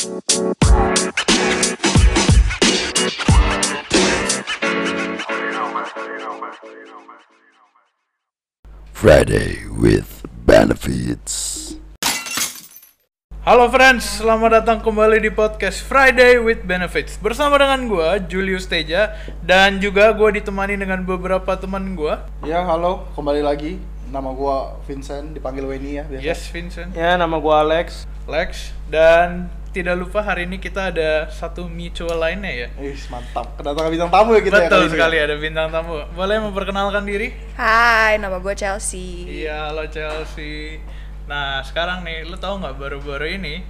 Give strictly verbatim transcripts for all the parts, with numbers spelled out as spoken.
Friday with Benefits. Halo friends, selamat datang kembali di podcast Friday with Benefits. Bersama dengan gue, Julius Teja. Dan juga gue ditemani dengan beberapa teman gue. Ya, halo, kembali lagi. Nama gue Vincent, dipanggil Weni ya biasa. Yes, Vincent. Ya, nama gue Alex. Lex. Dan tidak lupa hari ini kita ada satu mutual lainnya ya. Ih, mantap. Kedatangan bintang tamu ya kita. Betul ya, sekali, ya. ada bintang tamu. Boleh memperkenalkan diri? Hai, nama gue Chelsea. Iya, halo Chelsea. Nah, sekarang nih, lu tahu nggak baru-baru ini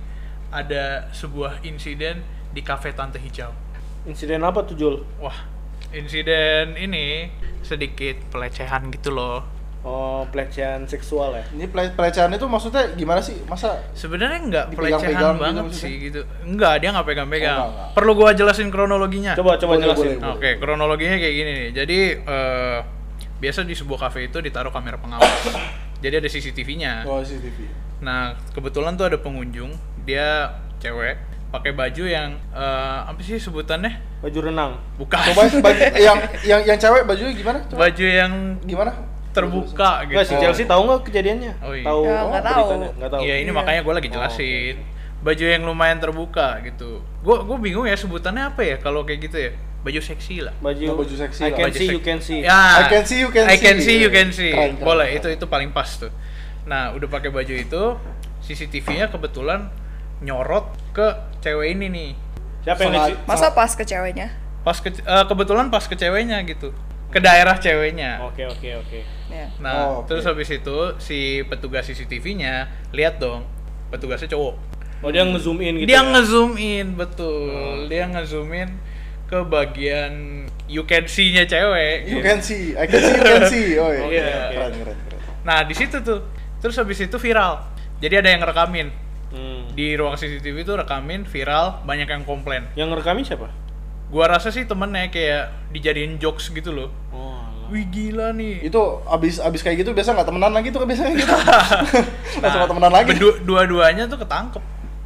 ada sebuah insiden di Cafe Tante Hijau. Insiden apa tuh, Jul? Wah, insiden ini sedikit pelecehan gitu loh. Oh, pelecehan seksual ya? Ini pele- pelecehan itu maksudnya gimana sih? Masa Sebenarnya nggak dipegang-pegang pelecehan gitu banget maksudnya? sih gitu. Enggak, dia nggak pegang-pegang. Oh, enggak, enggak. Perlu gua jelasin kronologinya? Coba, coba Boleh, jelasin. boleh. Oke, kronologinya kayak gini nih. Jadi eh, biasa di sebuah kafe itu ditaruh kamera pengawas. Jadi ada C C T V-nya. oh, C C T V. Nah, kebetulan tuh ada pengunjung, dia cewek, pakai baju yang eh, apa sih sebutannya? Baju renang. Bukan. Coba baju, yang yang yang cewek bajunya gimana? Coba. Baju yang Gimana? terbuka gitu. Enggak, si Chelsea tahu nggak kejadiannya? Oh, iya. Tahu Ya, nggak tahu. beritanya? Nggak tahu. Iya, ini Iya. makanya gue lagi jelasin. Baju yang lumayan terbuka gitu. Gue gue bingung ya sebutannya apa ya kalau kayak gitu ya. Baju seksi lah. Baju, Oh, baju seksi I lah. can Baju see, sek- you can see. Ya, I can see, you can I can see. see, you can see. Keren, keren, Boleh, keren. itu itu paling pas tuh. Nah, udah pakai baju itu, C C T V-nya kebetulan nyorot ke cewek ini nih. Siapa yang Sangat- di Masa pas ke ceweknya? Pas ke, eh, kebetulan pas ke ceweknya gitu. Ke daerah ceweknya. Oke, oke, oke. Ya. Nah, Oh, oke. terus habis itu si petugas C C T V-nya lihat dong, petugasnya cowok. Oh, dia nge-zoom in gitu. Dia ya? nge-zoom in, betul. Oh. Dia nge-zoom in ke bagian you can see-nya cewek. You gitu. can see, I can see, you can see. Oh, iya. Iya. Keren, keren, keren. Nah, di situ tuh. Terus habis itu viral. Jadi ada yang ngerekamin. Hmm. Di ruang C C T V itu rekamin, viral, banyak yang komplain. Yang ngerekamin siapa? Gua rasa sih temennya kayak dijadiin jokes gitu loh. Oh, alah. Wih gila nih. Itu abis abis kayak gitu biasa nggak temenan lagi tuh kan biasanya gitu. Nggak sama temenan lagi. bedu- dua-duanya tuh ketangkep.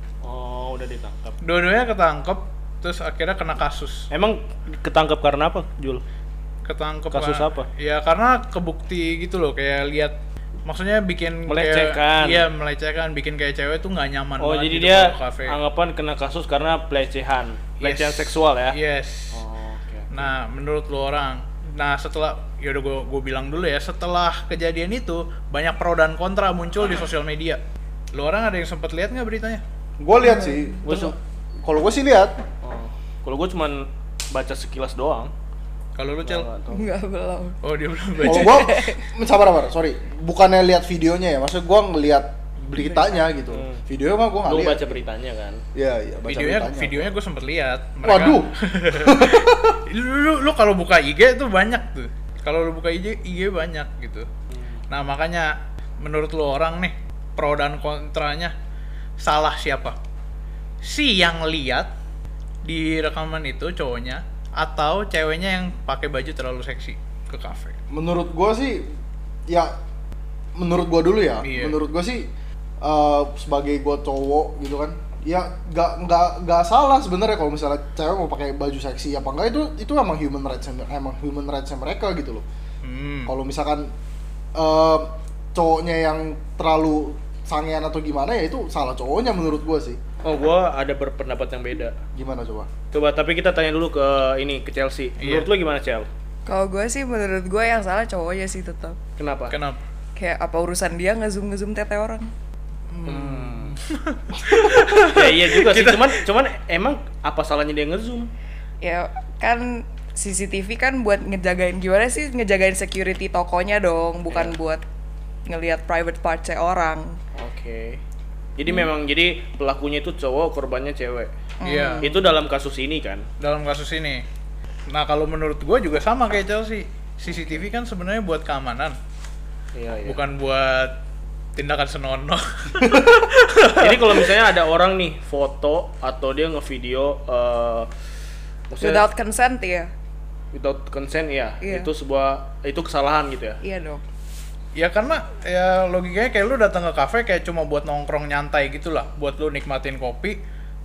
Oh, udah ditangkap. Dua-duanya ketangkep, terus akhirnya kena kasus. Emang ketangkap karena apa, Jul? Ketangkep Kasus lah. apa? Ya karena kebukti gitu loh, kayak lihat, maksudnya bikin Melecehkan. kayak, iya melecehkan, bikin kayak cewek tuh nggak nyaman Oh, banget jadi gitu dia kalau kafe. anggapan kena kasus karena pelecehan. Pelecehan Yes. seksual ya? Yes. Oh, oke. Nah, menurut lu orang, nah setelah, yaudah gue gue bilang dulu ya, setelah kejadian itu banyak pro dan kontra muncul di sosial media. Lu orang ada yang sempat lihat nggak beritanya? Gue lihat sih. Gua Terus- su- Kalau gue sih lihat. Oh. Kalau gue cuman baca sekilas doang. Kalau lu Cel? Nggak tahu. Enggak, belum. Oh dia belum Kalau baca. gue, sabar sabar, sorry. Bukannya lihat videonya ya, maksudnya gue ngelihat beritanya gitu. Hmm. Videonya mah gue nggak Lu lihat. baca beritanya kan? Iya iya. Baca Videonya, beritanya. videonya gue sempet lihat. Waduh. lu lu, lu kalau buka I G tuh banyak tuh. Kalau lu buka I G, I G banyak gitu. Nah makanya menurut lu orang nih, pro dan kontranya salah siapa? Si yang lihat di rekaman itu cowoknya atau ceweknya yang pakai baju terlalu seksi ke kafe? Menurut gue sih, ya menurut gue dulu ya. Iya. Menurut gue sih eh, sebagai gue cowok gitu kan, ya nggak nggak nggak salah sebenarnya kalau misalnya cewek mau pakai baju seksi apa enggak, itu itu emang human rights emang human rights mereka gitu loh. Hmm. Kalau misalkan eh, cowoknya yang terlalu sangean atau gimana, ya itu salah cowoknya menurut gue sih. Oh, gue ada berpendapat yang beda. Gimana coba? Coba, tapi kita tanya dulu ke ini, ke Chelsea. Menurut Iya. lu gimana, Chel? Kalau gue sih, menurut gue yang salah cowoknya sih tetap. Kenapa? Kenapa? Kayak apa urusan dia ngezoom ngezoom tete orang? Hmm. Ya iya juga sih, cuman cuman emang apa salahnya dia ngezoom? Ya kan C C T V kan buat ngejagain, gimana sih ngejagain security tokonya dong, bukan Iya. buat ngelihat private parts orang. Oke. Jadi memang jadi pelakunya itu cowok, korbannya cewek. Iya. Itu dalam kasus ini kan? Dalam kasus ini. Nah kalau menurut gue juga sama kayak Chelsea. C C T V kan sebenarnya buat keamanan, Iya, iya. bukan buat tindakan senonoh. Jadi kalau misalnya ada orang nih foto atau dia ngevideo uh, maksudnya Without consent ya? without consent ya, Iya. itu sebuah itu kesalahan gitu ya. Iya dong. Ya karena ya logikanya kayak lu datang ke kafe kayak cuma buat nongkrong nyantai gitu lah, buat lu nikmatin kopi,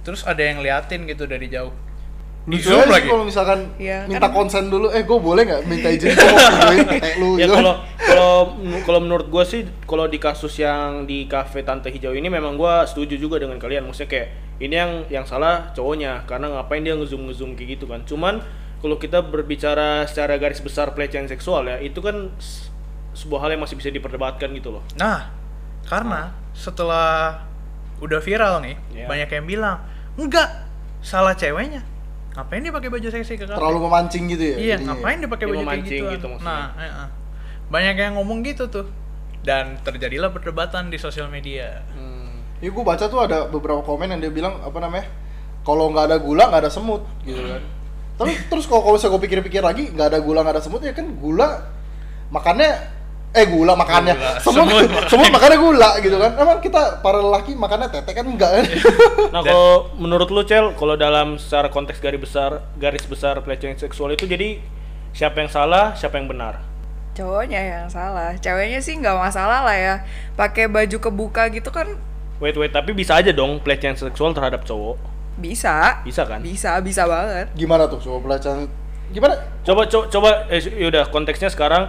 terus ada yang liatin gitu dari jauh. Di Lucu zoom aja lagi. sih kalau misalkan Iya, minta kan- konsen dulu, eh gue boleh nggak minta izin gue mau videoin kayak lu Ya gitu. kalau kalau kalau menurut gue sih kalau di kasus yang di kafe Tante Hijau ini memang gue setuju juga dengan kalian. Maksudnya kayak ini yang yang salah cowoknya karena ngapain dia ngezoom ngezoom kayak gitu kan. Cuman kalau kita berbicara secara garis besar pelecehan seksual ya itu kan s- sebuah hal yang masih bisa diperdebatkan gitu loh. Nah, karena setelah udah viral nih, Iya. banyak yang bilang, "Enggak, salah ceweknya. Ngapain dia pakai baju seksi ke kafe?" Terlalu memancing gitu ya. Iya, jadinya. ngapain dia pakai Dia baju kayak memancing gitu? gitu maksudnya. Nah, eh, eh. banyak yang ngomong gitu tuh. Dan terjadilah perdebatan di sosial media. Hmm. Ya gue baca tuh ada beberapa komen yang dia bilang apa namanya, kalau nggak ada gula nggak ada semut gitu kan. Tapi terus kalau kalau misalnya gue pikir-pikir lagi nggak ada gula nggak ada semut ya kan gula makannya eh gula makannya Gula, semut semut semut makannya gula gitu kan. Emang kita para lelaki makannya tete kan enggak kan? Nah kalau menurut lu Cel, kalau dalam secara konteks garis besar garis besar pelecehan seksual itu jadi siapa yang salah, siapa yang benar? Cowoknya yang salah, ceweknya sih nggak masalah lah ya. Pakai baju kebuka gitu kan Wait wait tapi bisa aja dong pelecehan seksual terhadap cowok. bisa. Bisa kan? Bisa, bisa banget. Gimana tuh coba pelecehan gimana? Coba coba coba eh, yaudah konteksnya sekarang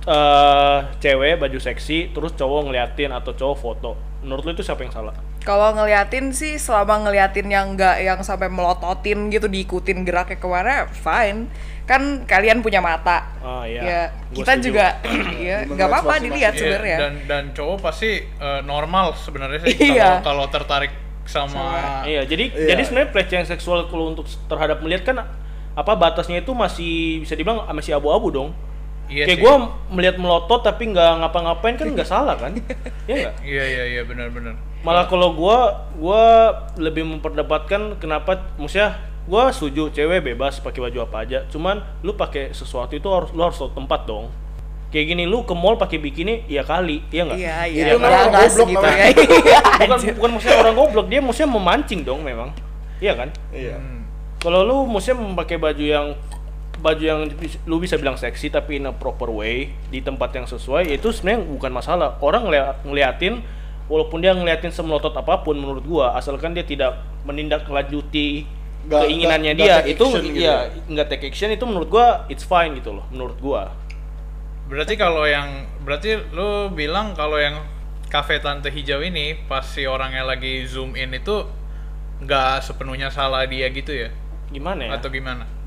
eh cewek baju seksi terus cowok ngeliatin atau cowok foto. Menurut lu itu siapa yang salah? Kalau ngeliatin sih selama ngeliatin yang nggak yang sampai melototin gitu diikutin geraknya kemana, fine. Kan kalian punya mata. Ah, iya. Ya, Gua kita setuju. juga ya Human nggak rights apa-apa masing-masing. dilihat Iya, sebenarnya. dan dan cowok pasti eh, normal sebenarnya sih Iya. kalau kalau tertarik sama, Sama- Iya, jadi Iya. jadi sebenarnya pelecehan seksual kalau untuk terhadap melihat kan apa batasnya itu masih bisa dibilang masih abu-abu dong. Iya Kayak sih. gue melihat melotot tapi nggak ngapa-ngapain kan nggak salah kan? Iya nggak? Iya iya iya benar-benar. Malah kalau gue gue lebih memperdebatkan kenapa, maksudnya gue setuju cewek bebas pakai baju apa aja. Cuman lu pakai sesuatu itu harus lu harus tahu tempat dong. Kayak gini lu ke mall pakai bikini ya kali, iya nggak? Iya, Itu iya. namanya Ya, orang nggak goblok segitu namanya. ya. Bukan bukan maksudnya orang goblok, dia maksudnya memancing dong memang. Iya kan? Iya. Hmm. Kalau lu maksudnya memakai baju yang baju yang bis- lu bisa bilang seksi tapi in a proper way di tempat yang sesuai, itu sebenarnya bukan masalah. Orang ngeliat, ngeliatin walaupun dia ngeliatin semelotot apapun menurut gua, asalkan dia tidak menindaklanjuti Nggak- keinginannya nggak- dia, nggak take itu action gitu iya ya. nggak take action, itu menurut gua it's fine gitu loh menurut gua. Berarti kalau yang berarti lu bilang kalau yang kafe Tante Hijau ini pas si orangnya lagi zoom in itu nggak sepenuhnya salah dia gitu ya? Gimana ya? Atau gimana?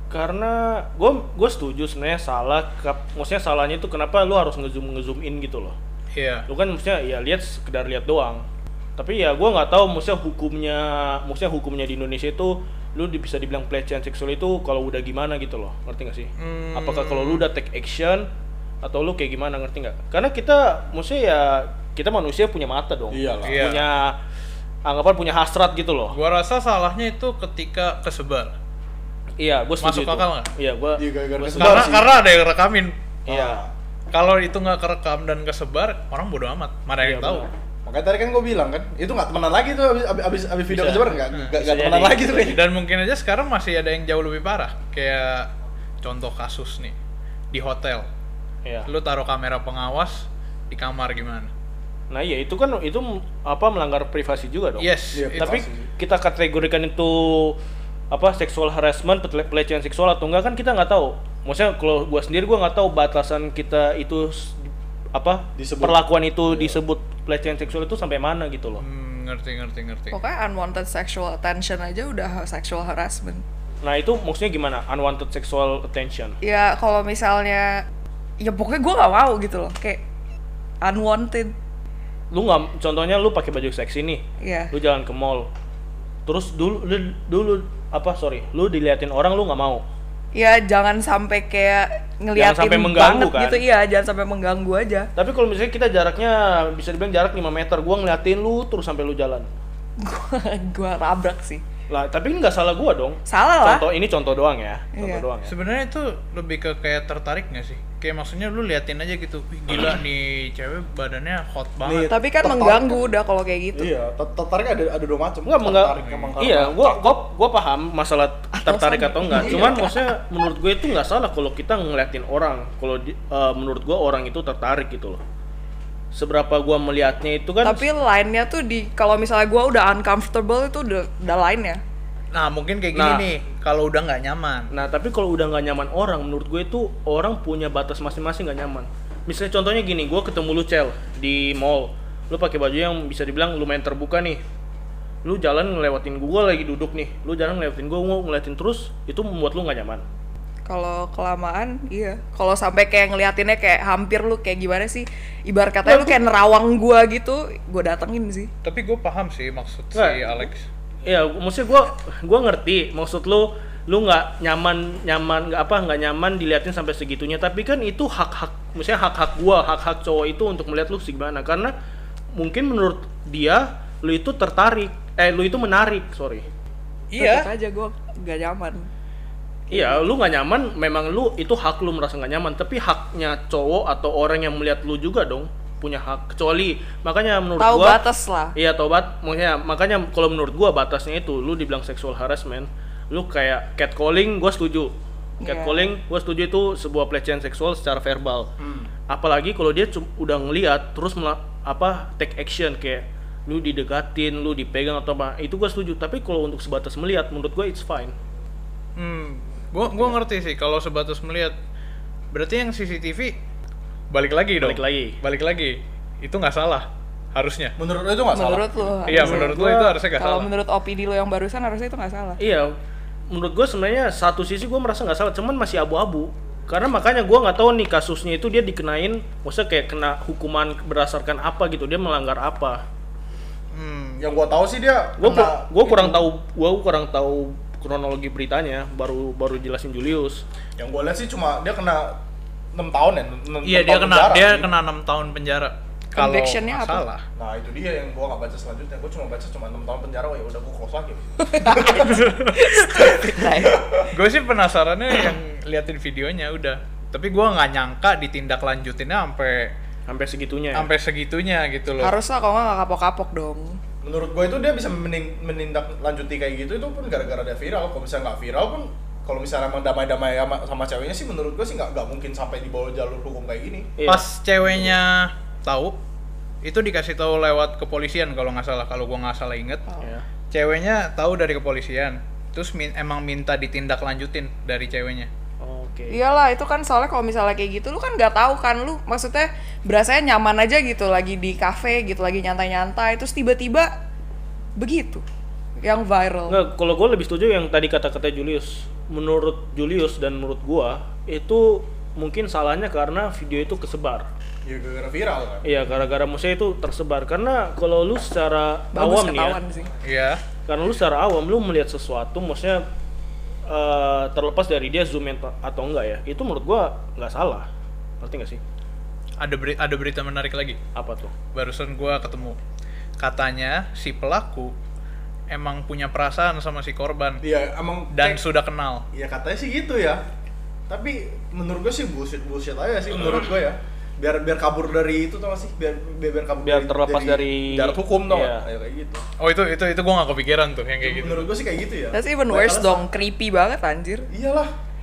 Karena gua gua setuju sebenarnya salah, kap- maksudnya salahnya itu kenapa lu harus ngezoom ngezoom in gitu loh. Iya. Lu kan maksudnya ya lihat sekedar lihat doang. Tapi ya gua nggak tahu maksudnya hukumnya maksudnya hukumnya di Indonesia itu lu di- bisa dibilang pelecehan seksual itu kalau udah gimana gitu loh, ngerti nggak sih? Hmm. Apakah kalau lu udah take action atau lu kayak gimana, ngerti nggak? Karena kita maksudnya ya kita manusia punya mata dong, Iyalah. Iya. punya anggapan punya hasrat gitu loh. Gua rasa salahnya itu ketika kesebar. Iya, gua setuju. Masuk itu. akal nggak? Iya, gua. Iya, gara-gara gua kesebar Karena sih. karena ada yang rekamin. Iya. Kalau itu nggak kerekam dan kesebar, orang bodo amat. Mana Iya, yang tahu? benar. Makanya tadi kan gue bilang kan, itu nggak temenan lagi tuh abis abis abis, abis video Bisa. kesebar nggak Hmm. nggak Bisa nggak temenan jadi. lagi tuh kayaknya. Dan mungkin aja sekarang masih ada yang jauh lebih parah. Kayak contoh kasus nih di hotel. Iya. Lu taruh kamera pengawas di kamar gimana? Nah, iya itu kan itu apa melanggar privasi juga dong. Yes. Iya, itu- Tapi Privasi. kita kategorikan itu apa seksual harassment, pele- pelecehan seksual atau enggak kan kita nggak tahu. Maksudnya kalau gua sendiri gua nggak tahu batasan kita itu s- apa Disebut. perlakuan itu Iya. disebut pelecehan seksual itu sampai mana gitu loh. Hmm, ngerti ngerti ngerti. Pokoknya unwanted sexual attention aja udah sexual harassment. Nah, itu maksudnya gimana? Unwanted sexual attention. Ya kalau misalnya ya pokoknya gue nggak mau gitu loh, kayak unwanted. Lu nggak contohnya lu pakai baju seksi nih. Iya. Lu jalan ke mall. Terus dulu lu- dulu apa sorry, lu diliatin orang lu nggak mau. Ya jangan sampai kayak ngeliatin sampai mengganggu, banget kan? gitu, iya jangan sampai mengganggu aja. Tapi kalau misalnya kita jaraknya bisa dibilang jarak lima meter, gua ngeliatin lu terus sampai lu jalan. Gua gua rabrak sih. Lah, tapi ini nggak salah gua dong. Salah lah. Contoh ini contoh doang ya. Contoh Iya. doang ya. Sebenarnya itu lebih ke kayak tertarik nggak sih? Kayak maksudnya lu liatin aja gitu. Wih, gila nih cewek badannya hot banget. Nih, Tapi kan tertarik mengganggu kan? udah kalau kayak gitu. Iya, ter- tertarik ada ada dua macam. Enggak enggak. Tertarik emang karena Iya, gua cakep. gua gua paham masalah tertarik Alasannya. atau enggak. Iya. Cuman maksudnya menurut gue itu nggak salah kalau kita ngeliatin orang. Kalau di- eh, menurut gua orang itu tertarik gitu loh. seberapa gua melihatnya itu kan. Tapi line-nya tuh di kalau misalnya gue udah uncomfortable itu udah udah line-nya. Nah mungkin kayak gini Nah. nih, kalau udah nggak nyaman. Nah, tapi kalau udah nggak nyaman orang, menurut gue itu orang punya batas masing-masing nggak nyaman. Misalnya contohnya gini, gue ketemu lu Cel di mall, lu pakai baju yang bisa dibilang lumayan terbuka nih. Lu jalan ngelewatin gue lagi duduk nih, lu jalan ngelewatin gue, gue ngeliatin terus, itu membuat lu nggak nyaman. Kalau kelamaan, iya. Kalau sampai kayak ngeliatinnya kayak hampir lu kayak gimana sih? Ibarat katanya lu kayak nerawang gua gitu, gua datengin sih. Tapi gue paham sih maksud si Nggak. Alex. Iya, maksudnya gue gue ngerti maksud lu, lu nggak nyaman nyaman nggak apa nggak nyaman diliatin sampai segitunya. Tapi kan itu hak hak, maksudnya hak hak gue, hak hak cowok itu untuk melihat lu gimana. Karena mungkin menurut dia lu itu tertarik, eh lu itu menarik, sorry. Iya. Tetep aja gua gak nyaman. Iya, lu nggak nyaman, memang lu itu hak lu merasa nggak nyaman. Tapi haknya cowok atau orang yang melihat lu juga dong punya hak. Kecuali makanya menurut Tahu gua batas lah. Iya, tahu bat, makanya makanya kalau menurut gua batasnya itu lu dibilang sexual harassment, lu kayak catcalling, gua setuju. Catcalling, gua setuju itu sebuah pelecehan seksual secara verbal. Hmm. Apalagi kalau dia cum- udah ngelihat terus mela- apa take action kayak lu didekatin, lu dipegang atau apa, itu gua setuju. Tapi kalau untuk sebatas melihat, menurut gua it's fine. Hmm, gua gua ngerti sih kalau sebatas melihat. Berarti yang C C T V balik lagi dong. Balik lagi. Balik lagi. Itu nggak salah harusnya. Menurut lo itu nggak salah? Menurut lu. Iya, harusnya. menurut lo itu harusnya nggak Kalau salah. menurut opini lu yang barusan harusnya itu nggak salah. Iya, menurut gue sebenarnya satu sisi gue merasa nggak salah, cuman masih abu-abu. Karena makanya gue nggak tahu nih kasusnya itu dia dikenain, maksudnya kayak kena hukuman berdasarkan apa gitu, dia melanggar apa. Hmm, Yang gua tahu sih dia Gue kena gue kurang itu. tahu, gue kurang tahu kronologi beritanya, baru baru jelasin Julius. Yang gua lihat sih cuma dia kena enam tahun ya. enam iya dia tahun kena penjara dia sih. kena enam tahun penjara. Kalau Convictionnya nggak apa? salah. Nah itu dia yang gua nggak baca selanjutnya. Gua cuma baca cuma enam tahun penjara. Ya udah gua close lagi. Gue sih penasarannya yang liatin videonya udah. Tapi gua nggak nyangka ditindaklanjutinnya sampai Sampai segitunya. Ya? sampai segitunya gitu loh. Harusnya kalau nggak nggak kapok-kapok dong. Menurut gua itu dia bisa menin- menindak lanjuti kayak gitu itu pun gara-gara dia viral. Kalau misalnya nggak viral pun, kalau misalnya emang damai-damai sama, sama ceweknya sih menurut gua sih nggak nggak mungkin sampai di bawah jalur hukum kayak gini. Iya. Pas ceweknya tahu, itu dikasih tahu lewat kepolisian kalau nggak salah, kalau gua nggak salah inget. Iya. Ceweknya tahu dari kepolisian, terus min- emang minta ditindaklanjutin dari ceweknya. Oke. Iyalah itu kan soalnya kalau misalnya kayak gitu lu kan nggak tahu kan lu maksudnya berasanya nyaman aja gitu lagi di kafe gitu lagi nyantai-nyantai terus tiba-tiba begitu yang viral. Nggak, kalau gue lebih setuju yang tadi kata-kata Julius. Menurut Julius dan menurut gua itu mungkin salahnya karena video itu kesebar. Ya gara-gara viral kan. Iya, gara-gara musuh itu tersebar. Karena kalau lu secara Bagus awam nih ya, ketahuan sih. Iya. karena lu secara awam lu melihat sesuatu, maksudnya eh, terlepas dari dia zoom in atau enggak ya, itu menurut gua nggak salah. Ngerti nggak sih? Ada beri- ada berita menarik lagi. Apa tuh? Barusan gua ketemu. Katanya si pelaku emang punya perasaan sama si korban Iya emang dan kayak- sudah kenal. ya katanya sih gitu ya. Tapi menurut gue sih bullshit bullshit aja sih menurut gue ya. Biar biar kabur dari itu tau gak sih? Biar biar, biar kabur Biar terlepas dari- darat hukum tau iya. gak? Ayo kayak gitu. Oh itu itu itu gua nggak kepikiran tuh yang kayak gitu. Menurut gue sih kayak gitu ya. That's even Banyak worse alasan. dong, creepy banget anjir. Iyalah.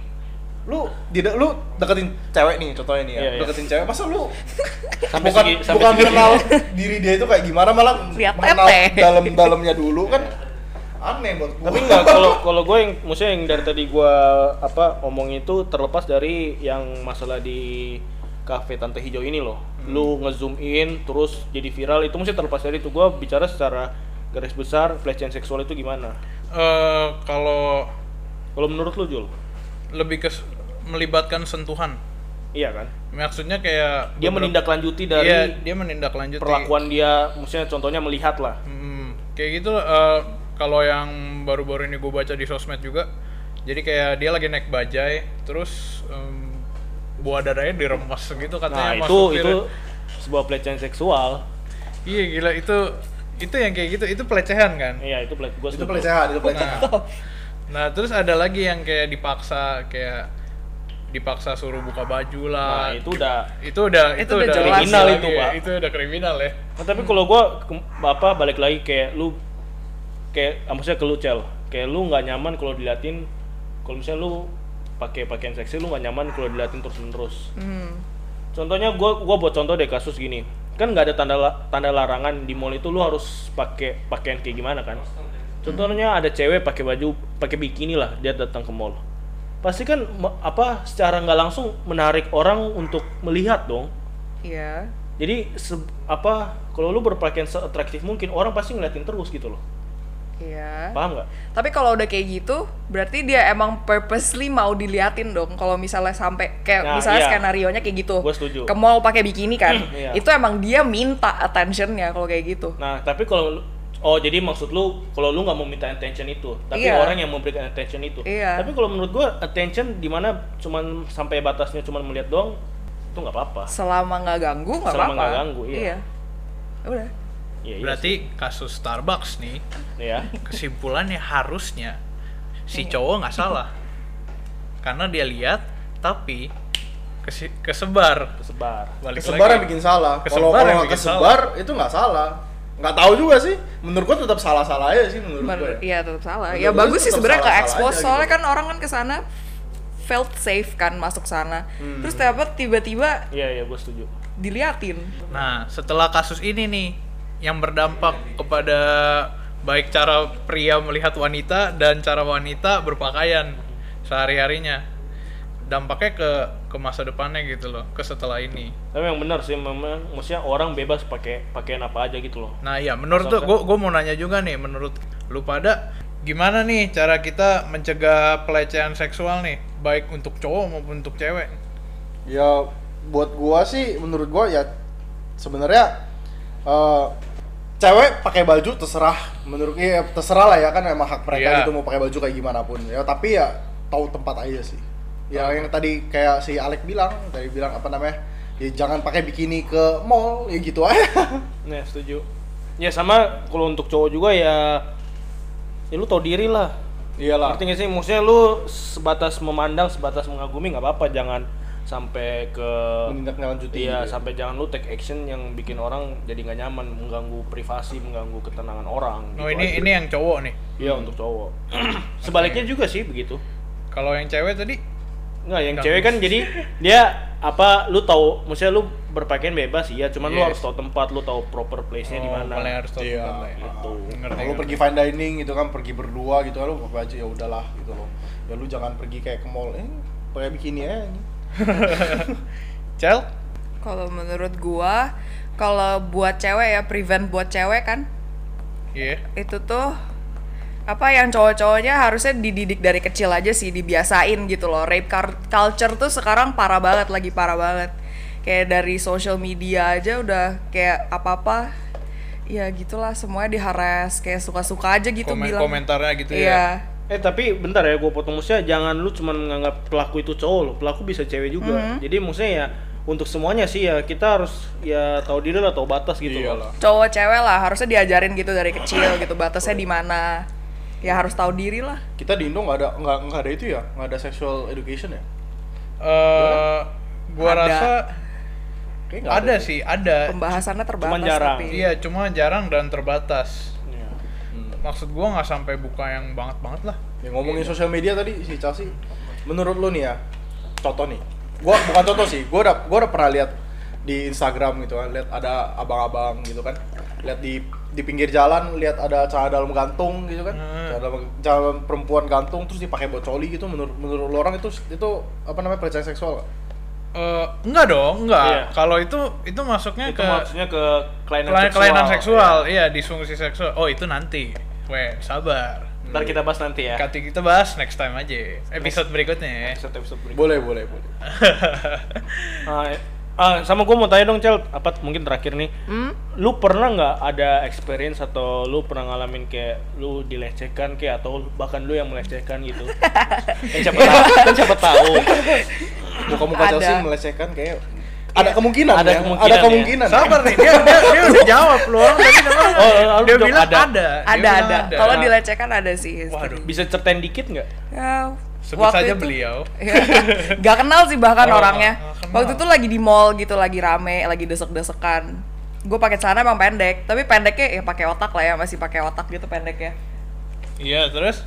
Lu tidak lu deketin cewek nih contohnya nih ya. Iya, iya. Deketin cewek masa lu Sampai bukan segi- sampai bukan segitunya. kenal diri dia itu kayak gimana malah Lihat mengenal tete. dalam-dalamnya dulu kan. Aneh buat gua. Tapi enggak, kalau kalau gue yang maksudnya yang dari tadi gue apa omong itu terlepas dari yang masalah di kafe Tante Hijau ini loh. Lu ngezoom in terus jadi viral, itu mesti terlepas dari itu. Gue bicara secara garis besar pelecehan seksual itu gimana? Eh, kalau Kalau menurut lu Jul? lebih ke s- melibatkan sentuhan. Iya kan? Maksudnya kayak Dia beberapa- menindaklanjuti dari Iya, dia menindaklanjuti perlakuan dia, maksudnya contohnya melihat lah. Hmm, kayak gitu eh, kalau yang baru-baru ini gue baca di sosmed juga. Jadi kayak dia lagi naik bajai, terus em, buah dadanya diremes gitu katanya. Nah, sama itu supirnya. itu sebuah pelecehan seksual. Iya gila itu itu yang kayak gitu itu pelecehan kan. Iya, itu pele- gua itu setuju. pelecehan, itu pelecehan. Nah, nah terus ada lagi yang kayak dipaksa kayak dipaksa suruh buka baju lah. Nah, itu udah itu udah Itu itu, udah udah jelas kriminal lagi itu, ya. Pak. Itu udah kriminal ya. Nah, tapi kalau gua ke- apa balik lagi kayak lu kayak ah, maksudnya ke lu Cel, kayak lu nggak nyaman kalau diliatin, kalau misalnya lu pakai pakaian seksi lu nggak nyaman kalau diliatin terus menerus. Hmm. Contohnya gua gua buat contoh deh kasus gini. kan nggak ada tanda la- tanda larangan di mall itu lu harus pakai pakaian kayak gimana kan. Contohnya ada cewek pakai baju pakai bikini lah, dia datang ke mall. Pasti kan me- apa secara nggak langsung menarik orang untuk melihat dong. Iya. Jadi se- apa kalau lu berpakaian seatraktif mungkin orang pasti ngeliatin terus gitu loh. Iya. Paham nggak? Tapi kalau udah kayak gitu, berarti dia emang purposely mau diliatin dong. Kalau misalnya sampai kayak Nah, misalnya iya. skenario-nya kayak gitu. Gua setuju. Ke mall pakai bikini kan. Iya. Itu emang dia minta attention-nya kalau kayak gitu. Nah, tapi kalau lu- oh jadi maksud lu kalau lu nggak mau minta attention itu, tapi Iya. orang yang memberikan attention itu. Iya. Tapi kalau menurut gua attention di mana cuman sampai batasnya cuman melihat doang itu nggak apa-apa. Selama nggak ganggu nggak Selama apa-apa. nggak ganggu, iya. Udah. Iya, iya Berarti kasus Starbucks nih, sih. ya. kesimpulannya harusnya si Iya. cowok nggak salah. Karena dia lihat tapi kesi- kesebar. Kesebar. Balik Kesebar lagi. yang bikin salah. Kesebar Kalau kalau yang nggak bikin kesebar itu nggak salah. Nggak tahu juga sih. Menurut gua tetap salah-salah aja sih menurut gua. Mer- Iya tetap salah. Menurut Ya gua bagus sih tetap sebenarnya ke salah-salah expose aja soalnya gitu. kan orang kan kesana felt safe kan masuk sana. Hmm. Terus tiba tiba-tiba Iya, iya, gua setuju. diliatin. Nah, setelah kasus ini nih yang berdampak kepada baik cara pria melihat wanita dan cara wanita berpakaian sehari-harinya. Dampaknya ke ke masa depannya gitu loh, ke setelah ini. Tapi yang benar sih memang maksudnya orang bebas pakai pakaian apa aja gitu loh. Nah, iya, menurut tuh gue gue mau nanya juga nih, menurut lu pada gimana nih cara kita mencegah pelecehan seksual nih, baik untuk cowok maupun untuk cewek? Ya buat gua sih menurut gua ya sebenarnya eh, cewek pakai baju terserah, menurut ya terserah lah ya kan emang hak mereka Iya. gitu mau pakai baju kayak gimana pun ya, tapi ya tahu tempat aja sih. Ya yang tadi kayak si Alek bilang, tadi bilang apa namanya? Ya jangan pakai bikini ke mall, ya gitu aja. Nah, setuju. Ya sama kalau untuk cowok juga ya ya lu tau diri lah. Iyalah. Ngerti nggak sih? Maksudnya lu sebatas memandang, sebatas mengagumi nggak apa-apa, jangan sampai ke Menindaklanjuti iya, gitu ya. sampai jangan lu take action yang bikin orang jadi nggak nyaman, mengganggu privasi, mengganggu ketenangan orang. Oh, gitu ini aja. ini yang cowok nih. Iya, untuk cowok. Sebaliknya juga sih begitu. Kalau yang cewek tadi Nggak, yang Ganggu. cewek kan jadi dia apa lu tahu, maksudnya lu berpakaian bebas iya, cuman lu Yes. harus tahu tempat, lu tahu proper place-nya di oh, mana. paling harus tahu Iya. tempat lah ya. Gitu. Ngerti, Kalau ngerti. pergi fine dining gitu kan, pergi berdua gitu kan, lu pakai baju ya udahlah gitu loh. Ya lu jangan pergi kayak ke mall, eh pakai bikini aja. Cel? Kalau menurut gua, kalau buat cewek ya prevent buat cewek kan Iya. itu tuh apa yang cowok-cowoknya harusnya dididik dari kecil aja sih, dibiasain gitu loh. Rape car- culture tuh sekarang parah banget, lagi parah banget. Kayak dari social media aja udah kayak apa-apa ya gitulah, semuanya diharas, kayak suka-suka aja gitu Komen- bilang. komentarnya gitu ya. Iya. Eh tapi bentar ya, gue potong, maksudnya jangan lu cuma menganggap pelaku itu cowok loh, pelaku bisa cewek juga. Mhm. Jadi maksudnya ya untuk semuanya sih ya kita harus ya tahu diri lah, tahu batas gitu Iyalah. loh. Cowok cewek lah harusnya diajarin gitu dari kecil gitu, batasnya di mana. Ya harus tahu diri lah. Kita di Indo nggak ada nggak nggak ada itu ya, nggak ada sexual education ya? Eh, gua Ada. rasa Kayak nggak ada tuh. sih, ada. Pembahasannya terbatas Cuman jarang. tapi. Iya, cuma jarang dan terbatas. Iya. Hmm. Maksud gua nggak sampai buka yang banget-banget lah. Ya, ngomongin sosial media tadi si Chelsea, menurut lu nih ya, contoh nih, gua bukan contoh sih, gua udah gua udah pernah lihat di Instagram gitu kan, lihat ada abang-abang gitu kan, lihat di di pinggir jalan, lihat ada celana dalam gantung gitu kan, Hmm. celana dalam celana perempuan gantung terus dipakai buat coli gitu, menurut menurut lu orang itu itu apa namanya pelecehan seksual nggak? Eh, enggak dong, enggak. Iya. Kalau itu itu masuknya Itu ke maksudnya ke kelainan kelainan, seksual. kelainan seksual, Iya. iya, disfungsi seksual. Oh, itu nanti. Weh, sabar. Ntar kita bahas nanti ya. Kati kita bahas next time aja. Episode berikutnya ya. Episode episode berikutnya. Boleh boleh boleh. Ah, ah, sama gue mau tanya dong Cel, apa mungkin terakhir nih, Hmm? lu pernah nggak ada experience atau lu pernah ngalamin kayak lu dilecehkan kayak atau bahkan lu yang melecehkan gitu? Kan siapa tahu, kan siapa tahu. Muka-muka Ada. Chelsea melecehkan kayak ada kemungkinan Ada ya, kemungkinan ada ya. kemungkinan. Sabar nih, dia dia, dia udah jawab lu orang tadi namanya. Oh, lu dia jawab bilang ada. ada. Dia Ada bilang ada. Kalau dilecehkan ada sih history. Waduh. Bisa ceritain dikit nggak? Ya, Sebut waktu saja itu- beliau. Ya, Gak kenal sih bahkan Oh, orangnya. nggak kenal. Waktu itu lagi di mall gitu, lagi rame, lagi desek-desekan. Gue pakai celana emang pendek, tapi pendeknya ya pakai otak lah ya, masih pakai otak gitu pendeknya. Iya, terus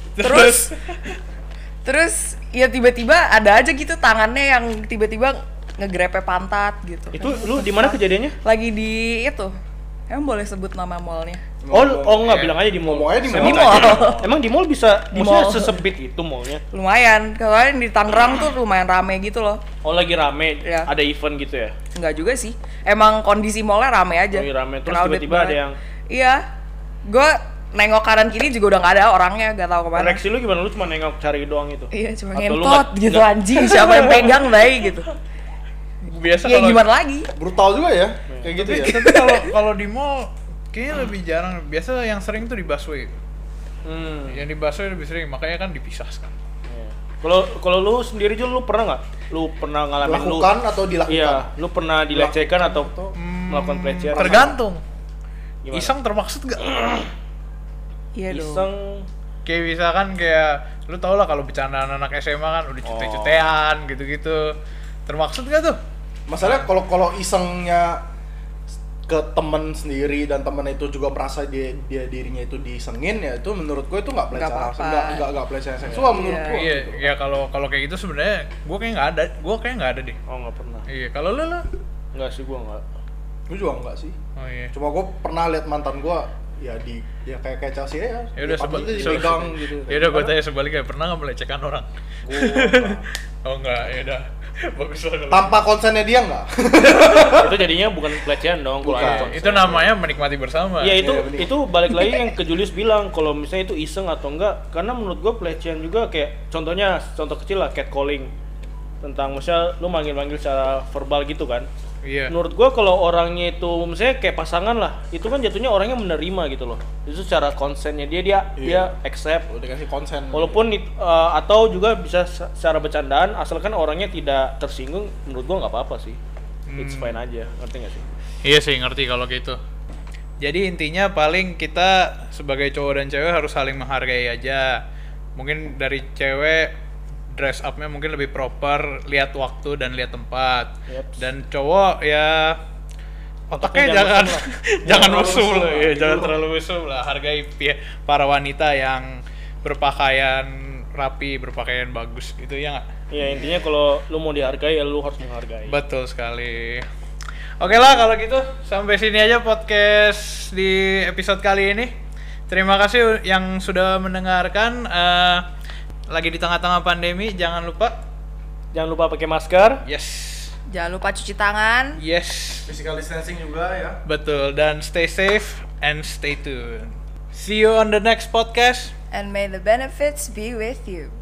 Terus terus ya tiba-tiba ada aja gitu tangannya yang tiba-tiba ngegrepe pantat gitu. Itu lu di mana kejadiannya? Lagi di itu. Emang boleh sebut nama mallnya? Oh, oh enggak, Iya. bilang aja di mall. Ngomongnya di mall. Di mall. Emang di mall bisa, Di maksudnya mall. sesempit itu mallnya? Lumayan. Kemarin di Tangerang tuh lumayan rame gitu loh. Oh lagi rame, Iya. ada event gitu ya? Enggak juga sih. Emang kondisi mallnya rame aja. Oh, iya, rame. Terus Crowded tiba-tiba ada banget. yang- Iya. Gue nengok kanan kiri juga udah nggak ada orangnya, gak tahu kemana. Reaksi lu gimana? Lu cuma nengok cari doang itu? Iya, cuma Atau lu ngentot nggak- gitu nggak- anjing, siapa yang pegang baik gitu. Biasa Ya kalau gimana lagi? Brutal juga ya, kayak gitu tapi, ya. tapi kalau kalau di mall kayaknya lebih jarang. Biasa yang sering tuh di busway. Hmm. Yang di busway lebih sering, makanya kan dipisah kan. Iya. Kalau kalau lu sendiri Jul, lu pernah nggak? Lu pernah ngalamin lu? Lakukan atau dilakukan? Iya, lu pernah dilecehkan atau Hmm, melakukan pelecehan? Tergantung. Gimana? Iseng termaksud gak? Iya dong. Iseng. Kayak misalkan kayak lu tau lah kalau bercandaan anak S M A kan udah cute-cutean gitu-gitu. Termaksud gak tuh? Masalahnya kalau kalau isengnya ke temen sendiri dan temen itu juga merasa dia dia dirinya itu disengin, ya itu menurut gue itu nggak Nggak pelecehan, apa-apa. nggak nggak nggak pelecehan seksual menurut Iya. gue. Iya, ya kalau kalau kayak gitu sebenarnya gue kayak nggak ada, gue kayak nggak ada deh. Oh nggak pernah. Iya, kalau lu lah. Nggak sih, gua nggak. Gue juga nggak sih. Oh iya. Cuma gue pernah lihat mantan gue ya di ya kayak kayak Chelsea ya. Ya udah sebal sebalik dipegang gitu. Ya udah gue tanya sebaliknya, pernah nggak melecehkan orang? Gua- Oh enggak, ya udah. Bagus lah kalau. tanpa konsennya dia nggak? Itu jadinya bukan pelecehan dong kalau Bukan. ada konsen. Itu namanya menikmati bersama. Iya itu Iya, bener. itu balik lagi yang ke Julius bilang kalau misalnya itu iseng atau enggak, karena menurut gua pelecehan juga kayak contohnya contoh kecil lah catcalling, tentang misalnya lu manggil-manggil secara verbal gitu kan. Iya. Menurut gua kalau orangnya itu misalnya kayak pasangan lah, itu kan jatuhnya orangnya menerima gitu loh. Itu secara konsennya dia dia dia Iya. accept. Udah dikasih konsen. Walaupun it- uh, atau juga bisa se- secara bercandaan, asalkan orangnya tidak tersinggung, menurut gua nggak apa-apa sih. It's Hmm. fine aja, ngerti nggak sih? Iya sih, ngerti kalau gitu. Jadi intinya paling kita sebagai cowok dan cewek harus saling menghargai aja. Mungkin dari cewek dress up-nya mungkin lebih proper, lihat waktu dan lihat tempat. Yaps. Dan cowok ya Otaknya otaknya jangan jangan jangan terlalu mesum mesum lah, lah, ya, gitu. jangan terlalu mesum lah. Hargai pi- para wanita yang berpakaian rapi, berpakaian bagus gitu ya nggak? Ya intinya kalau lu mau dihargai ya lu harus menghargai. Betul sekali. Oke lah kalau gitu sampai sini aja podcast di episode kali ini. Terima kasih yang sudah mendengarkan. Eh, lagi di tengah-tengah pandemi, jangan lupa. Jangan lupa pakai masker. Yes, Jangan lupa cuci tangan. yes, Physical distancing juga ya. betul. Dan stay safe and stay tuned. See you on the next podcast. And may the benefits be with you.